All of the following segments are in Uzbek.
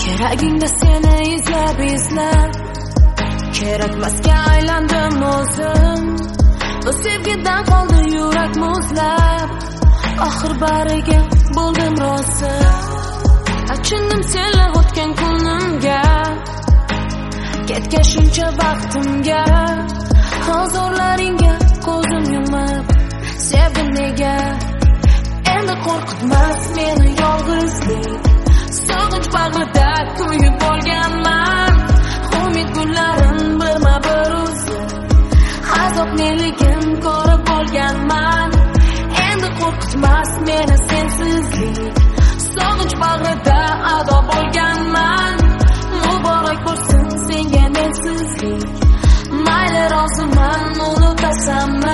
Keragingda seni izlab kerakmasga aylandim o'zim. Bu sevgidan qoldi yurak muzlab, oxir bariga bo'ldim rozi. Achindim senlar o'tgan kunimga, ketgan shuncha vaqtimga. Hozirlaringga ko'zim yumib, sevdim nega? Endi qo'rqitmas meni yolg'izlik, sog'inch bag'rida kuyib olganman. Umid kunlarim birma-bir o'zib, azob neligin ko'rib olganman. Endi qo'rqitmas meni sensizlik, sog'inch bag'rida ado bo'lganman. Muborak bo'lsin senga mensizlik, mayli roziman unutasanmi?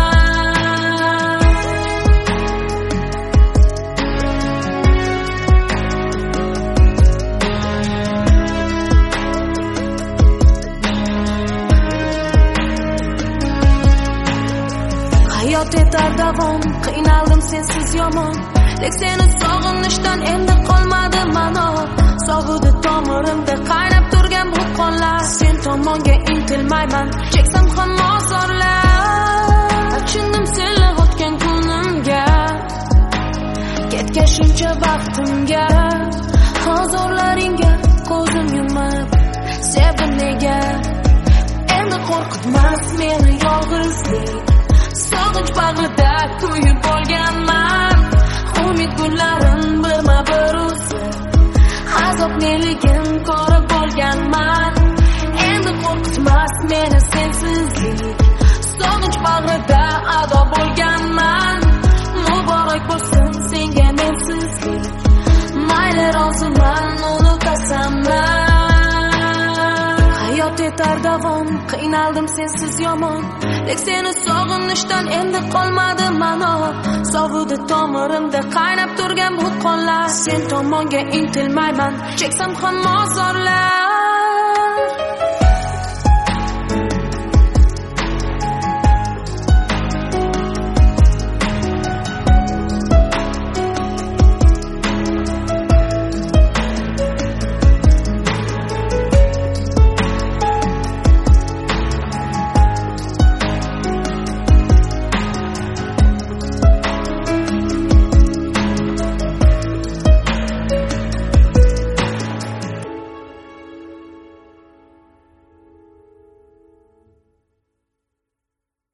Hayot etar davom, qiynaldim sensiz yomon. Lek seni sog'inishdan endi qolmadi mano. Sovudi tomirimda qaynab turgan bu qonlar. Sen tomonga intilmayman, cheksam ham ozorlar. Achindim senlar o'tgan kunimga, ketgan shuncha vaqtimga. Hozirlaringga ko'zim yumib, sevdim nega? Endi qo'rqitmas meni yolg'izlik, sog'inch bag'rida kuyib olganman. Umid kunlarim birma-bir o'zib, azob neligin ko'rib olganman. Endi qo'rqitmas meni sensizlik, sog'inch bag'rida ado bo'lganman. Muborak bo'lsin senga mensizlik, mayli roziman unutasanmi? Hayot etar davom, qiynaldim sensiz yomon. Lek seni sog'inishdan endi qolmadi mano. Sovudi tomirimda qaynab turgan bu qonlar. Sen tomonga intilmayman, cheksam ham ozorlar.